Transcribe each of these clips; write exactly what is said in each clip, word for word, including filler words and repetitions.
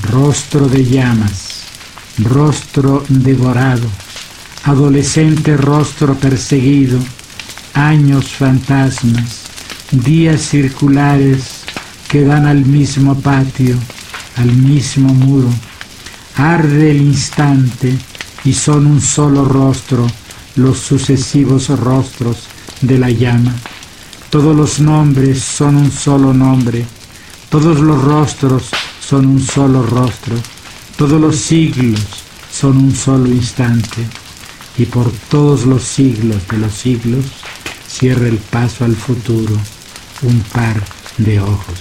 rostro de llamas, rostro devorado, adolescente rostro perseguido, años fantasmas, días circulares que dan al mismo patio, al mismo muro. Arde el instante y son un solo rostro los sucesivos rostros de la llama. Todos los nombres son un solo nombre, todos los rostros son un solo rostro, todos los siglos son un solo instante, y por todos los siglos de los siglos cierra el paso al futuro un par de ojos.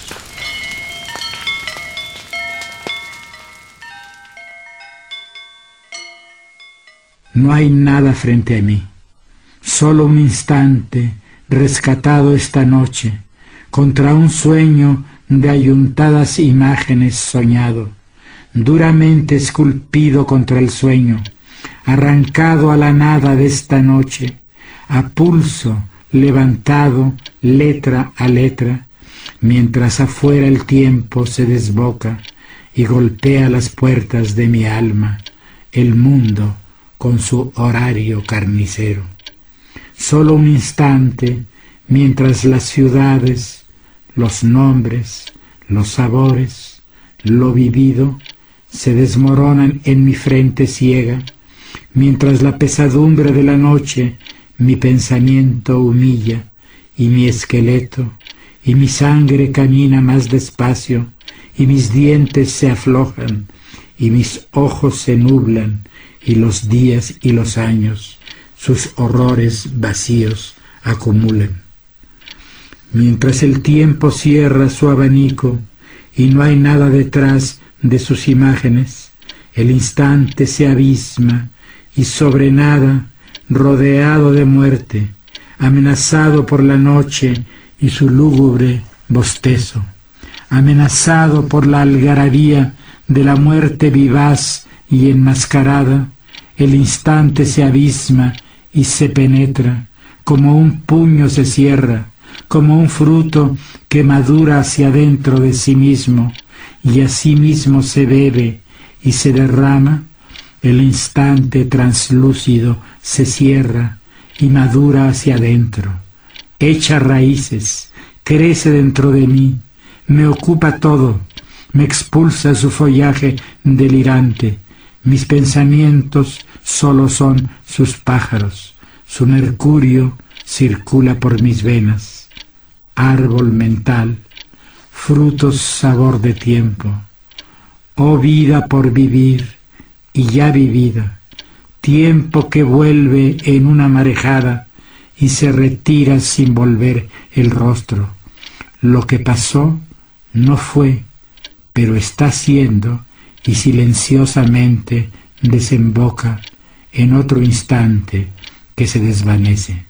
No hay nada frente a mí, solo un instante rescatado esta noche contra un sueño de ayuntadas imágenes soñado, duramente esculpido contra el sueño, arrancado a la nada de esta noche, a pulso levantado letra a letra, mientras afuera el tiempo se desboca y golpea las puertas de mi alma, el mundo con su horario carnicero. Solo un instante, mientras las ciudades, los nombres, los sabores, lo vivido, se desmoronan en mi frente ciega, mientras la pesadumbre de la noche mi pensamiento humilla, y mi esqueleto, y mi sangre camina más despacio, y mis dientes se aflojan, y mis ojos se nublan, y los días y los años, sus horrores vacíos, acumulan. Mientras el tiempo cierra su abanico, y no hay nada detrás de sus imágenes, el instante se abisma, y sobre nada, rodeado de muerte, amenazado por la noche y su lúgubre bostezo, amenazado por la algarabía de la muerte vivaz y enmascarada, el instante se abisma y se penetra, como un puño se cierra, como un fruto que madura hacia adentro de sí mismo, y a sí mismo se bebe y se derrama. El instante translúcido se cierra y madura hacia adentro, echa raíces, crece dentro de mí, me ocupa todo, me expulsa su follaje delirante. Mis pensamientos solo son sus pájaros, su mercurio circula por mis venas. Árbol mental, frutos sabor de tiempo, oh vida por vivir y ya vivida, tiempo que vuelve en una marejada y se retira sin volver el rostro. Lo que pasó no fue, pero está siendo, y silenciosamente desemboca en otro instante que se desvanece.